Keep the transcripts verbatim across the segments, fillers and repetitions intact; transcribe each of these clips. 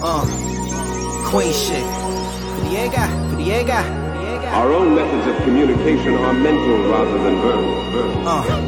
Uh, Queen shit. Friega, Friega, Friega. Our own methods of communication are mental rather than verbal. verbal.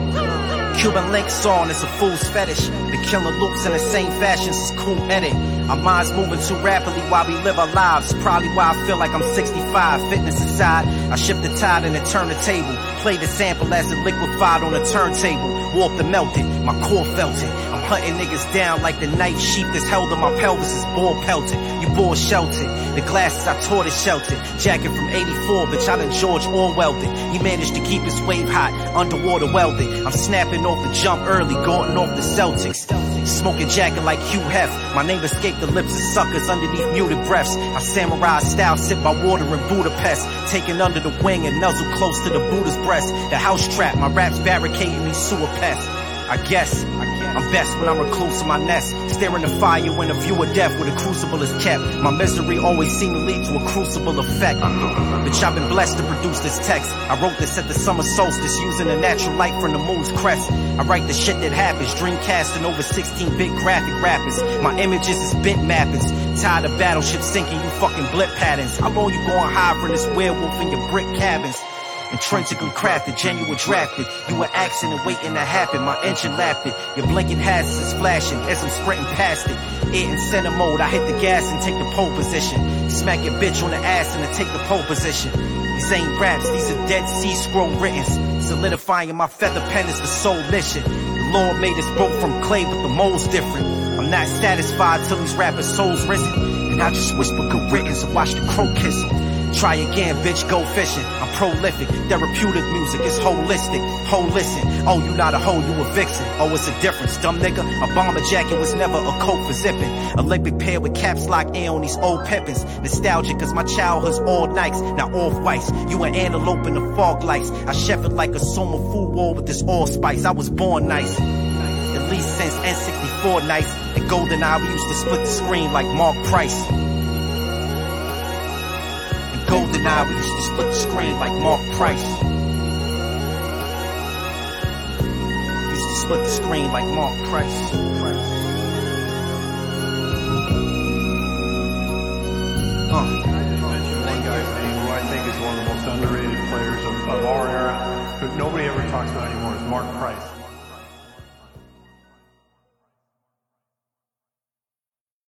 Uh, Cuban link song is a fool's fetish. Been killing loops in the same fashion since Cool Edit. Our minds moving too rapidly while we live our lives. Probably why I feel like I'm sixty-five. Fitness aside, I shift the tide and then turn the table. Play the sample as it liquefied on a turntable. Warped and melted, my core felt it. I'm hunting niggas down like the knife sheath that's held on my pelvis is ball pelted. You ball sheltered, the glasses I tortoise sheltered. Jacket from eighty-four, bitch I done George Orwelled it. He managed to keep his wave hot, underwater welding. I'm snapping off the jump early, going off the Celtics. Smoking jacket like Hugh Hef. My name escaped the lips of suckers underneath muted breaths. I samurai style sip my water in Budapest. Taken under the wing and nuzzle close to the Buddha's breast. The house trap, my raps barricading these sewer pests. I guess I'm best when I'm recluse in my nest, staring the fire when a view of death where the crucible is kept. My misery always seemed to lead to a crucible effect. Bitch, I've been blessed to produce this text. I wrote this at the summer solstice using the natural light from the moon's crest. I write the shit that happens, dreamcasting over sixteen bit graphic rappers. My images is bit mappings. Tired of battleships sinking, you fucking blip patterns. How long you gonna hide from this werewolf in your brick cabins? Intrinsically crafted, genuine drafted. You were accident waiting to happen. My engine lapped it. Your blinking hazards is flashing as I'm sprinting past it. Air in center mode, I hit the gas and take the pole position. Smack your bitch on the ass and then take the pole position. These ain't raps, these are Dead Sea Scroll writtens. Solidifying my feather pen is the sole mission. The Lord made us both from clay, but the mold's different. I'm not satisfied till these rappers' souls risen. And I just whisper good riddance and watch the crow kiss them. Try again, bitch, go fishing. I'm prolific, therapeutic music is holistic. Ho, listen, oh, you not a hoe, you a vixen. Oh, it's a difference, dumb nigga. A bomber jacket was never a coat for zipping. Olympic pair with caps locked in on these old pippins. Nostalgic cause my childhood's all nights, now all whites. You an antelope in the fog lights. I chef it like a soma food war with this allspice. I was born nice. At least since N sixty-four nights. At GoldenEye we used to split the screen like Mark Price. GoldenEye, we used to split the screen like Mark Price. We used to split the screen like Mark Price. Price. Uh. Can I just mention one guy's name who I think is one of the most underrated players of, of our era, who nobody ever talks about anymore, is Mark Price.